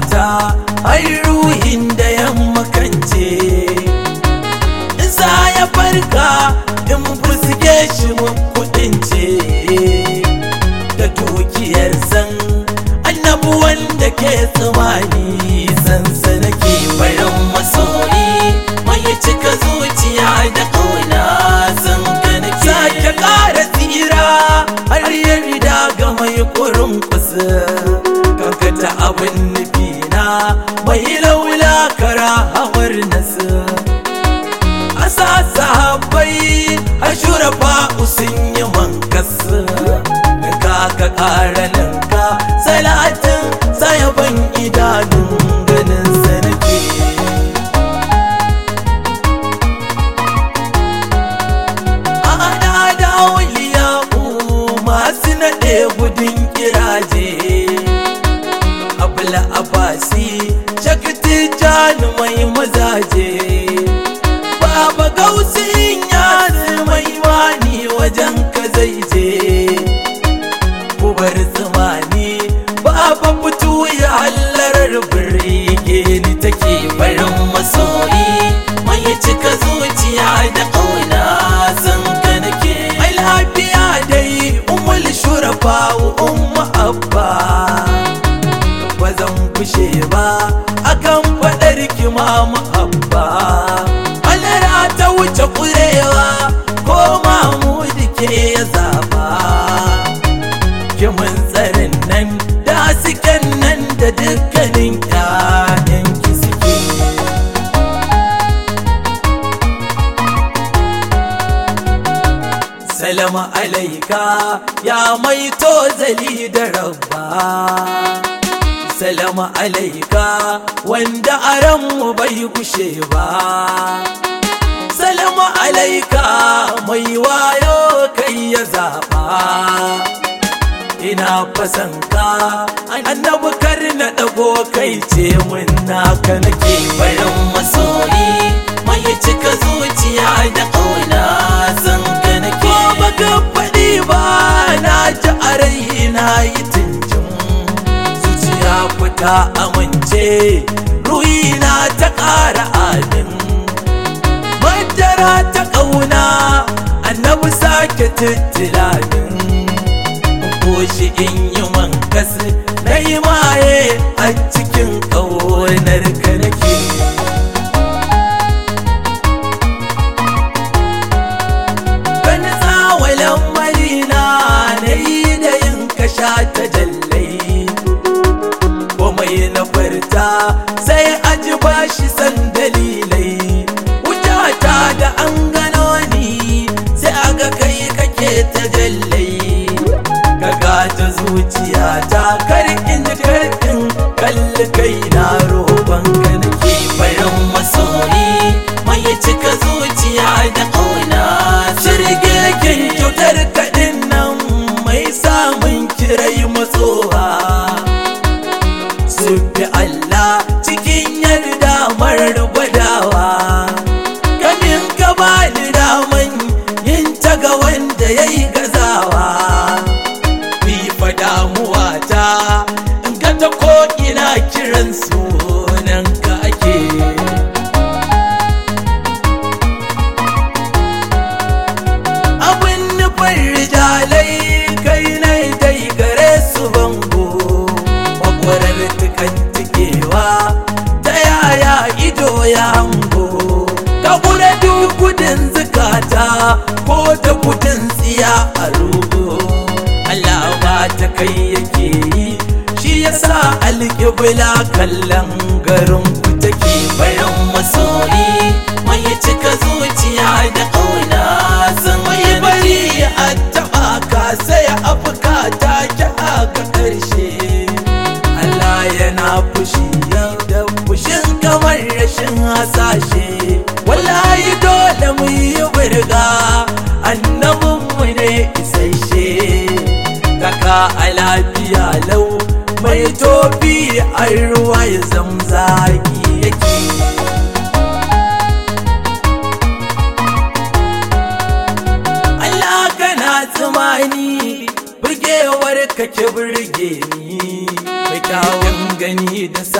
ta har ruhin da ya makance. Za ya farka in fuske shi kudin ce da dukiyar san annabu wanda ke tsamani sansana ke bayan masoyi mai cika zuciya da kauna san ka nake. Sake ƙara tsira har yarda ga mai kurin kusa kankata abin nufina mai laula kara hawar nasu. Asa sahabbai a shurafa sun yi mankasu ka ƙara ninka salatin sayaban idanun ganin sanake. Ana da wuliyaku masu naɗe gudun kiraje abula abasi shakti jani mai mazaje. Baba gausin yari mai wani wajen ka zai je kubar zamani. Baba fito ya hallarar birge ni take barin masoyi mai cika zuciya da ƙauna san ka nake. Ai lafiya dai umul shurafa umma abba ba zan kushe ba akan faɗar ki mama abba. Ta wuce kurewa ko Mahmud ke ya zaba kimin tsarin nan da suken nan da dukkanin ƴaƴan ki suke. Salama alaika ya mai tozali da rabba. Salama alaika wanda aranmu bai gushe ba. Salamu alaika mai wayo kai ya zaɓa. Ina fasanka annabi kar na ɗago kai ce mun naka nake bayan masoyi mai cika zuciya da ƙauna san ka nake. Ko baka faɗi ba na ji a rai na yi tunjin zuciya ku ta amince ruhina ta ƙara amin. Madara ta ƙauna annabi sake tuttuladin koshi in yi mankas na yi maye a cikin ƙaunar ka nake. Wani tsawalan marina na yi da yin kasha ta jallai komai na farta sai aji bashi san dalilai. Ta da an gano ni sai aga kai kake ta jallai kaga ta zuciya ta karkin kalli kai na roban ka nake bayan masoyi mai cika zuciya da ƙauna. Shirgegen kyautar kaɗin nan mai samun kirai matsowa su fi Allah cikin yarda marar gwadawa. Bani daman yin ta ga wanda ya yi gazawa. Fifa damuwa ta in ka ta ko'ina kiran sunan ka ake. Abin nufin rijalai kai na dai gare su bango makwarar tukan tikewa ta yaya ido ya hango. Ta kure gudun zukata ko ta gudun tsiya a rugo. Allah ba ta kai yake yi shi yasa alƙibla kallon garin ku take bayan masoyi mai cika zuciya da ƙauna san mai bari a taɓa ka sai afka ta ki aka ƙarshe. Allah yana fushi da fushin kamar rashin hasashe. Wallahi dole mu yi burga annabinmu ne isasshe. Kaka a lafiya lau mai tofi a ruwa ya zamzaki yake. Allah kana tsammani burgewar kake burge ni mai kyawun gani da sa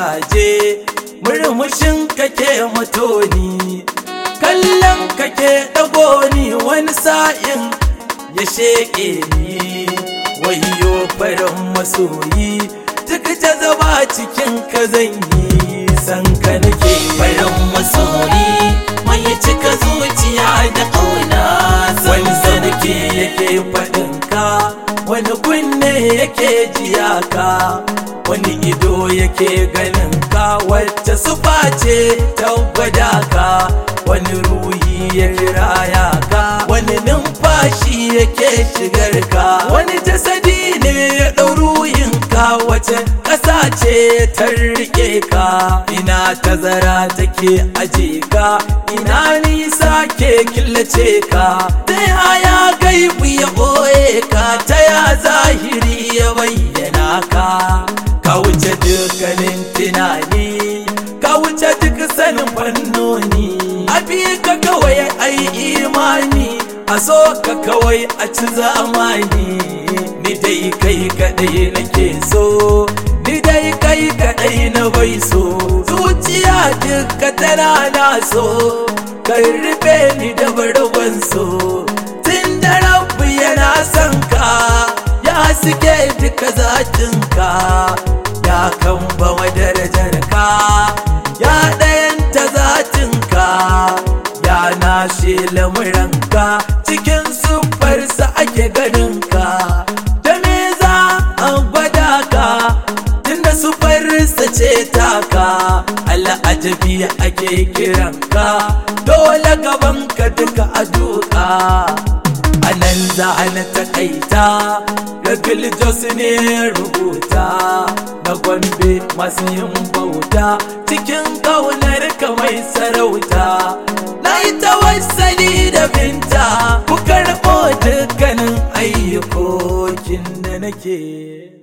mazaje, murmushin kake matoni, kallon kake ɗagoni wani sa'in ya sheƙe ni. Wayyo farin masoyi, duk ta zaba cikin ka zan yi, san ka nake. Farin masoyi mai cika zuciya da ƙauna, Wani sarki yake faɗin ka, wani kunne yake jiya ka, wani ido yake ganin ka, wacce sufa ce ta gwada ka, wani ruhi ya kiraya ka, wani numfashi yake shigar ka, wani jasadi ne ya ɗau ruhin ka, wace ƙasa ce ta riƙe ka. Ina tazara take aje ka, ina nisa ke killace ka, ta yaya gaibu ya ɓoye ka, ta ya zahiri ya bayyana ka. Ka wuce dukkanin tunani, ka wuce duk sanin fannoni, abi ka kawai ai imani, a so ka kawai a ci zamani. Ni dai kai kaɗai nake so, ni dai kai kaɗai na bai so, zuciya duka tana na so, kan rufe ni da bargon so. Tun da Rabbi yana son ka, ya suke duka zatinka, ya kamba darajar ka, ya ɗayanta zatinka, ya nashe lamuranka, cikin siffarsa ake ganinka. Da me za a gwada ka, tunda siffarsa ce taka, al'ajabi ake kiranka, dole gabanka duka a duka. Anan za na takaita, Rabil Jos ne rubuta, na Gombe masu yin bauta, cikin ƙaunar ka mai sarauta. Na yi tawassali da binta, ku karɓo dukkanin ayyukokin da nake.